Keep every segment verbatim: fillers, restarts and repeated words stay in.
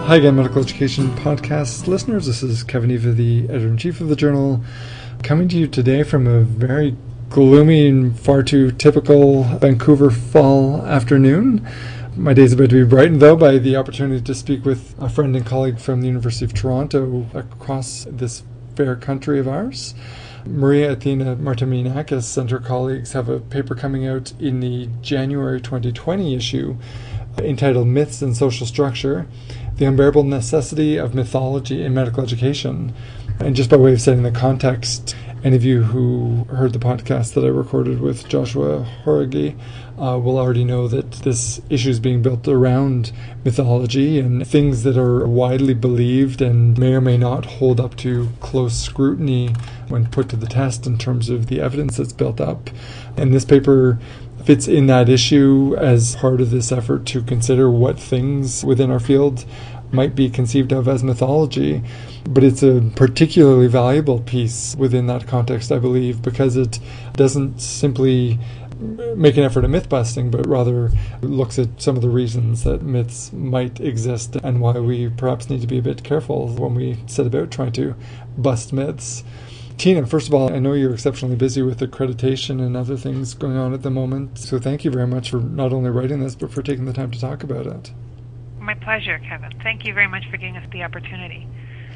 Hi again, Medical Education Podcast listeners. This is Kevin Eva, the editor-in-chief of the journal, coming to you today from a very gloomy and far too typical Vancouver fall afternoon. My day is about to be brightened, though, by the opportunity to speak with a friend and colleague from the University of Toronto across this fair country of ours. Maria Athena Martaminakis and her colleagues have a paper coming out in the January twenty twenty issue entitled Myths and Social Structure, The Unbearable Necessity of Mythology in Medical Education. And just by way of setting the context, any of you who heard the podcast that I recorded with Joshua Horigi uh, will already know that this issue is being built around mythology and things that are widely believed and may or may not hold up to close scrutiny when put to the test in terms of the evidence that's built up. And this paper fits in that issue as part of this effort to consider what things within our field might be conceived of as mythology. But it's a particularly valuable piece within that context, I believe, because it doesn't simply make an effort at myth busting, but rather looks at some of the reasons that myths might exist and why we perhaps need to be a bit careful when we set about trying to bust myths. Tina, first of all, I know you're exceptionally busy with accreditation and other things going on at the moment, so thank you very much for not only writing this, but for taking the time to talk about it. My pleasure, Kevin. Thank you very much for giving us the opportunity.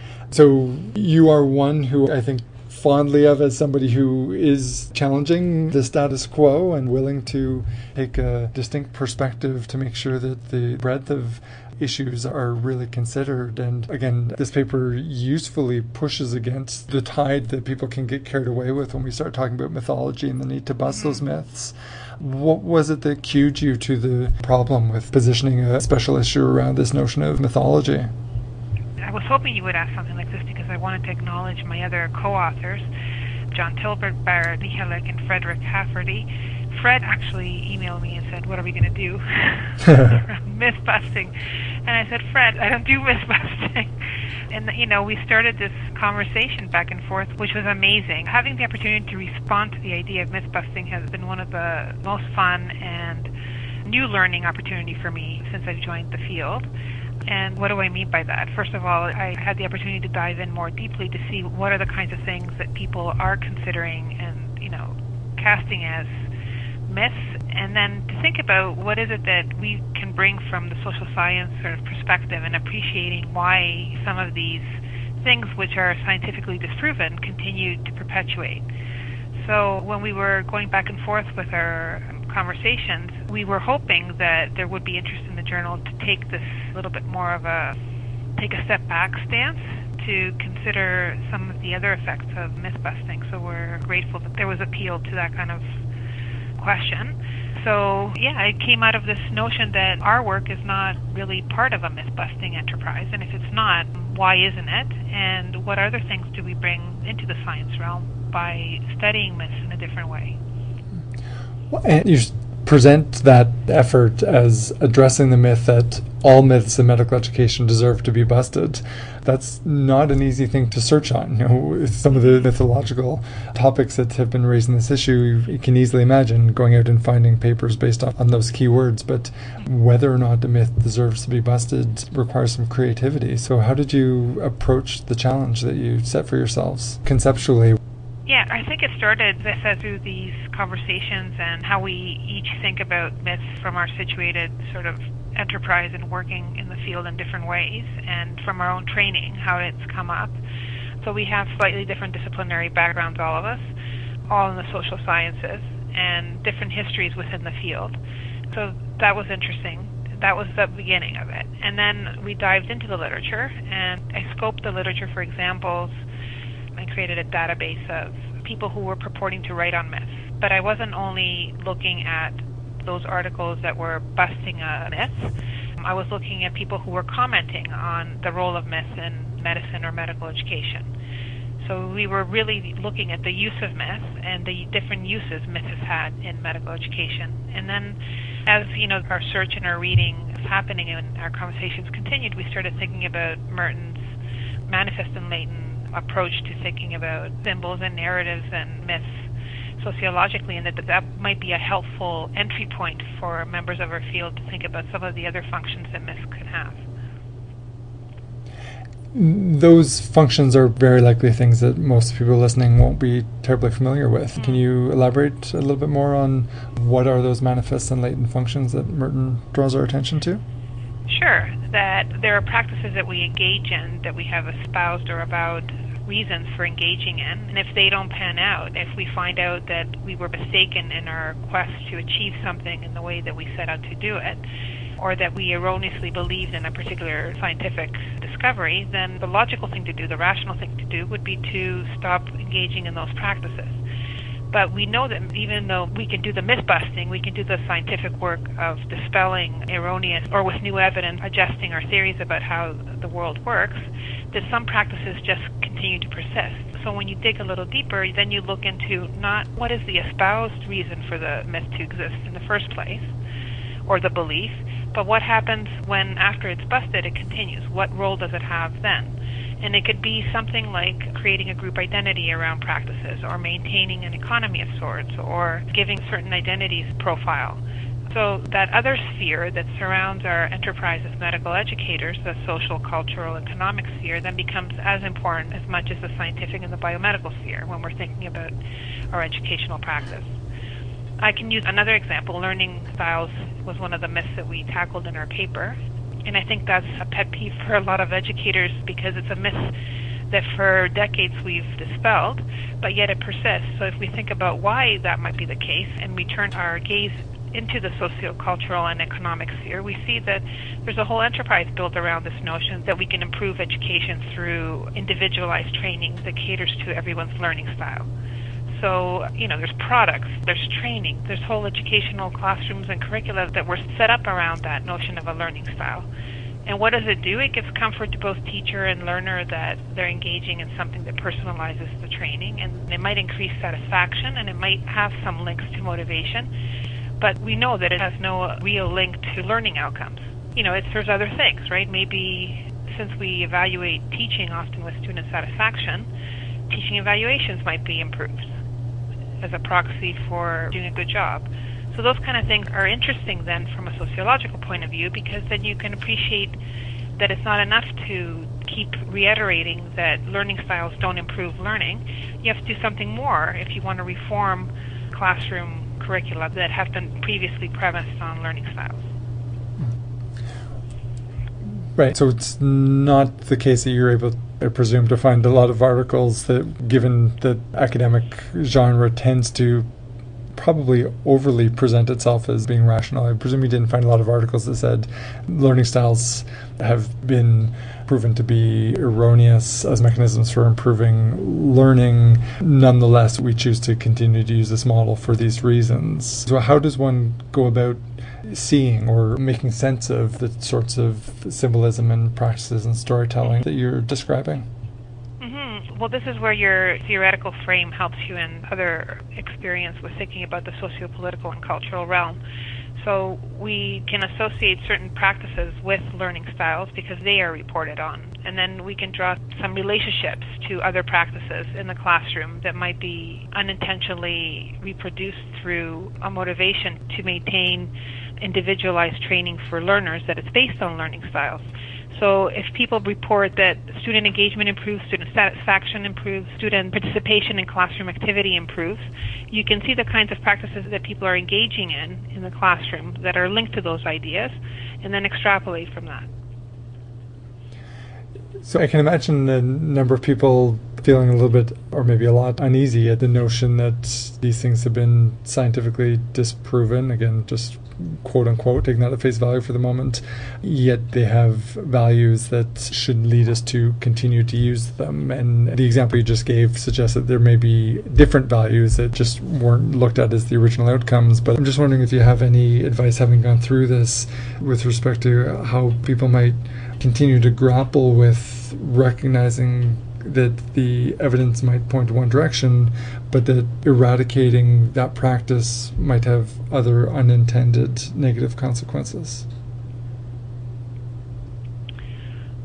So you are one who I think fondly of as somebody who is challenging the status quo and willing to take a distinct perspective to make sure that the breadth of issues are really considered. And again, this paper usefully pushes against the tide that people can get carried away with when we start talking about mythology and the need to bust mm-hmm. those myths. What was it that cued you to the problem with positioning a special issue around this notion of mythology? I was hoping you would ask something like this because I wanted to acknowledge my other co-authors, John Tilbert, Barrett Michalek, and Frederick Hafferty. Fred actually emailed me and said, what are we going to do around myth busting? And I said, Fred, I don't do myth busting. And, you know, we started this conversation back and forth, which was amazing. Having the opportunity to respond to the idea of myth busting has been one of the most fun and new learning opportunity for me since I've joined the field. And what do I mean by that? First of all, I had the opportunity to dive in more deeply to see what are the kinds of things that people are considering and, you know, casting as myths, and then to think about what is it that we can bring from the social science sort of perspective and appreciating why some of these things which are scientifically disproven continue to perpetuate. So when we were going back and forth with our conversations, we were hoping that there would be interest in the journal to take this a little bit more of a take a step back stance to consider some of the other effects of myth busting. So we're grateful that there was appeal to that kind of question. So yeah, it came out of this notion that our work is not really part of a myth-busting enterprise, and if it's not, why isn't it? And what other things do we bring into the science realm by studying myths in a different way? And you present that effort as addressing the myth that all myths in medical education deserve to be busted. That's not an easy thing to search on. You know, some of the mythological topics that have been raised in this issue, you can easily imagine going out and finding papers based on those keywords. But whether or not a myth deserves to be busted requires some creativity. So how did you approach the challenge that you set for yourselves conceptually? Yeah, I think it started, as I said, through these conversations and how we each think about myths from our situated sort of enterprise and working in the field in different ways, and from our own training, how it's come up. So we have slightly different disciplinary backgrounds, all of us, all in the social sciences, and different histories within the field. So that was interesting. That was the beginning of it. And then we dived into the literature, and I scoped the literature for examples. I created a database of people who were purporting to write on myths. But I wasn't only looking at those articles that were busting a myth. I was looking at people who were commenting on the role of myths in medicine or medical education. So we were really looking at the use of myth and the different uses myth has had in medical education. And then as, you know, our search and our reading is happening and our conversations continued, we started thinking about Merton's manifest and latent approach to thinking about symbols and narratives and myths sociologically, and that that might be a helpful entry point for members of our field to think about some of the other functions that myths could have. those functions are very likely things that most people listening won't be terribly familiar with. Mm. Can you elaborate a little bit more on what are those manifest and latent functions that Merton draws our attention to? Sure. That there are practices that we engage in that we have espoused or avowed reasons for engaging in, and if they don't pan out, if we find out that we were mistaken in our quest to achieve something in the way that we set out to do it, or that we erroneously believed in a particular scientific discovery, then the logical thing to do, the rational thing to do, would be to stop engaging in those practices. But we know that even though we can do the myth-busting, we can do the scientific work of dispelling erroneous, or with new evidence, adjusting our theories about how the world works, that some practices just continue to persist. So when you dig a little deeper, then you look into not what is the espoused reason for the myth to exist in the first place, or the belief, but what happens when, after it's busted, it continues? What role does it have then? And it could be something like creating a group identity around practices, or maintaining an economy of sorts, or giving certain identities profile. So that other sphere that surrounds our enterprise as medical educators, the social, cultural, economic sphere, then becomes as important as much as the scientific and the biomedical sphere when we're thinking about our educational practice. I can use another example. Learning styles was one of the myths that we tackled in our paper. And I think that's a pet peeve for a lot of educators because it's a myth that for decades we've dispelled, but yet it persists. So if we think about why that might be the case and we turn our gaze into the sociocultural and economic sphere, we see that there's a whole enterprise built around this notion that we can improve education through individualized training that caters to everyone's learning style. So, you know, there's products, there's training, there's whole educational classrooms and curricula that were set up around that notion of a learning style. And what does it do? It gives comfort to both teacher and learner that they're engaging in something that personalizes the training, and it might increase satisfaction, and it might have some links to motivation, but we know that it has no real link to learning outcomes. You know, it serves other things, right? Maybe since we evaluate teaching often with student satisfaction, teaching evaluations might be improved as a proxy for doing a good job. So those kind of things are interesting then from a sociological point of view, because then you can appreciate that it's not enough to keep reiterating that learning styles don't improve learning. You have to do something more if you want to reform classroom curricula that have been previously premised on learning styles. Right, so it's not the case that you're able, I presume, to find a lot of articles that, given that academic genre tends to probably overly present itself as being rational. I presume you didn't find a lot of articles that said learning styles have been proven to be erroneous as mechanisms for improving learning. Nonetheless, we choose to continue to use this model for these reasons. So how does one go about seeing or making sense of the sorts of symbolism and practices and storytelling that you're describing? Mm-hmm. Well, this is where your theoretical frame helps you in other experience with thinking about the socio-political and cultural realm. So we can associate certain practices with learning styles because they are reported on. And then we can draw some relationships to other practices in the classroom that might be unintentionally reproduced through a motivation to maintain individualized training for learners that is based on learning styles. So if people report that student engagement improves, student satisfaction improves, student participation in classroom activity improves, you can see the kinds of practices that people are engaging in in the classroom that are linked to those ideas, and then extrapolate from that. So I can imagine a number of people feeling a little bit, or maybe a lot, uneasy at the notion that these things have been scientifically disproven, again, just quote-unquote, taking that at face value for the moment, yet they have values that should lead us to continue to use them. And the example you just gave suggests that there may be different values that just weren't looked at as the original outcomes. But I'm just wondering if you have any advice, having gone through this, with respect to how people might continue to grapple with recognizing that the evidence might point to one direction, but that eradicating that practice might have other unintended negative consequences.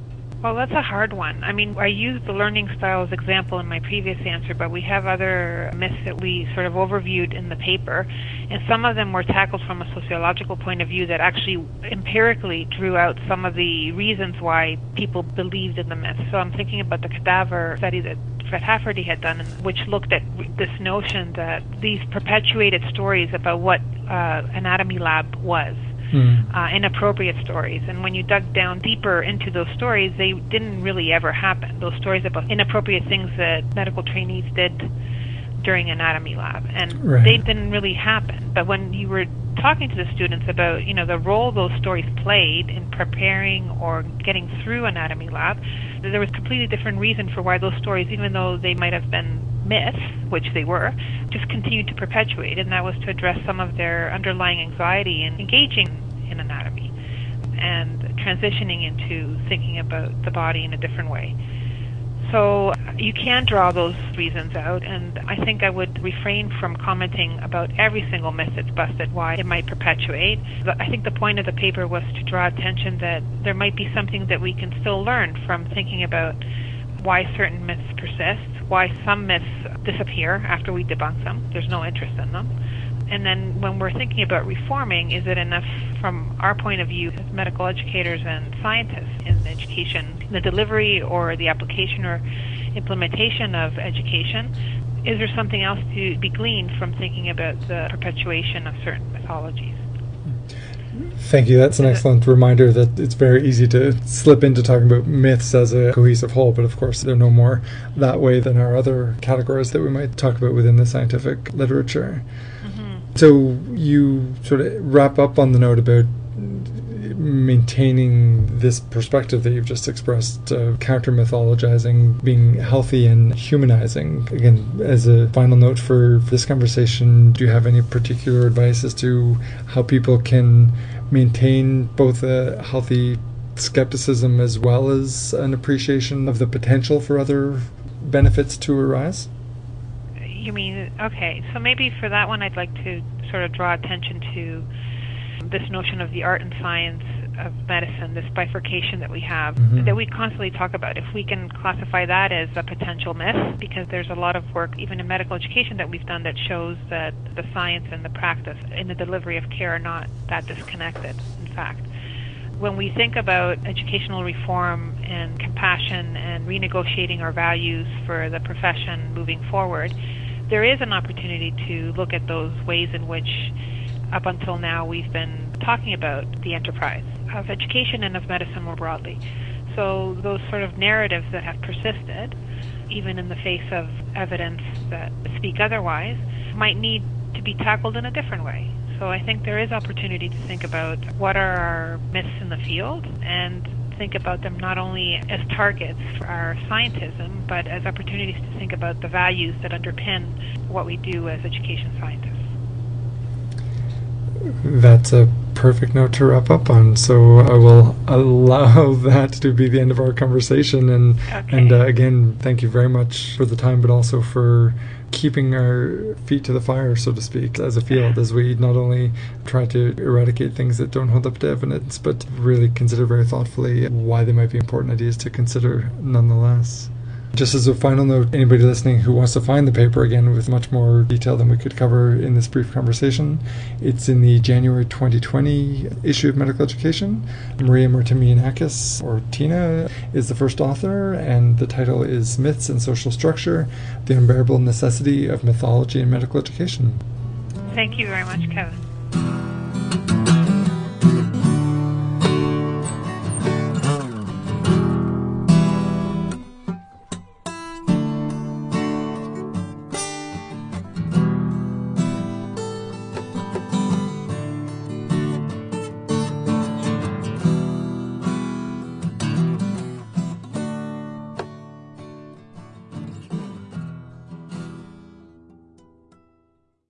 Well, that's a hard one. I mean, I used the learning style as example in my previous answer, but we have other myths that we sort of overviewed in the paper, and some of them were tackled from a sociological point of view that actually empirically drew out some of the reasons why people believed in the myth. So I'm thinking about the cadaver study that Fred Hafferty had done, which looked at this notion that these perpetuated stories about what uh, Anatomy Lab was. Mm. Uh, inappropriate stories. And when you dug down deeper into those stories, they didn't really ever happen. Those stories about inappropriate things that medical trainees did during Anatomy Lab. And right. they didn't really happen. But when you were talking to the students about, you know, the role those stories played in preparing or getting through Anatomy Lab, there was a completely different reason for why those stories, even though they might have been myths, which they were, just continued to perpetuate, and that was to address some of their underlying anxiety in engaging in anatomy and transitioning into thinking about the body in a different way. So you can draw those reasons out, and I think I would refrain from commenting about every single myth that's busted, why it might perpetuate. I think the point of the paper was to draw attention that there might be something that we can still learn from thinking about why certain myths persist, why some myths disappear after we debunk them. There's no interest in them. And then when we're thinking about reforming, is it enough from our point of view as medical educators and scientists in education, the delivery or the application or implementation of education? Is there something else to be gleaned from thinking about the perpetuation of certain mythologies? Thank you. That's an excellent reminder that it's very easy to slip into talking about myths as a cohesive whole, but of course they're no more that way than our other categories that we might talk about within the scientific literature. Mm-hmm. So you sort of wrap up on the note about maintaining this perspective that you've just expressed, uh, counter-mythologizing, being healthy and humanizing. Again, as a final note for this conversation, do you have any particular advice as to how people can maintain both a healthy skepticism as well as an appreciation of the potential for other benefits to arise? You mean, okay, so maybe for that one I'd like to sort of draw attention to this notion of the art and science of medicine, this bifurcation that we have, mm-hmm. that we constantly talk about. If we can classify that as a potential myth, because there's a lot of work, even in medical education, that we've done that shows that the science and the practice in the delivery of care are not that disconnected, in fact. When we think about educational reform and compassion and renegotiating our values for the profession moving forward, there is an opportunity to look at those ways in which up until now we've been talking about the enterprise of education and of medicine more broadly. So those sort of narratives that have persisted, even in the face of evidence that speak otherwise, might need to be tackled in a different way. So I think there is opportunity to think about what are our myths in the field and think about them not only as targets for our scientism, but as opportunities to think about the values that underpin what we do as education scientists. That's a perfect note to wrap up on. So I will allow that to be the end of our conversation. And okay. and uh, again, thank you very much for the time, but also for keeping our feet to the fire, so to speak, as a field, as we not only try to eradicate things that don't hold up to evidence, but really consider very thoughtfully why they might be important ideas to consider nonetheless. Just as a final note, anybody listening who wants to find the paper, again, with much more detail than we could cover in this brief conversation, it's in the January twenty twenty issue of Medical Education. Maria Martimianakis, or Tina, is the first author, and the title is Myths and Social Structure, The Unbearable Necessity of Mythology in Medical Education. Thank you very much, Kevin.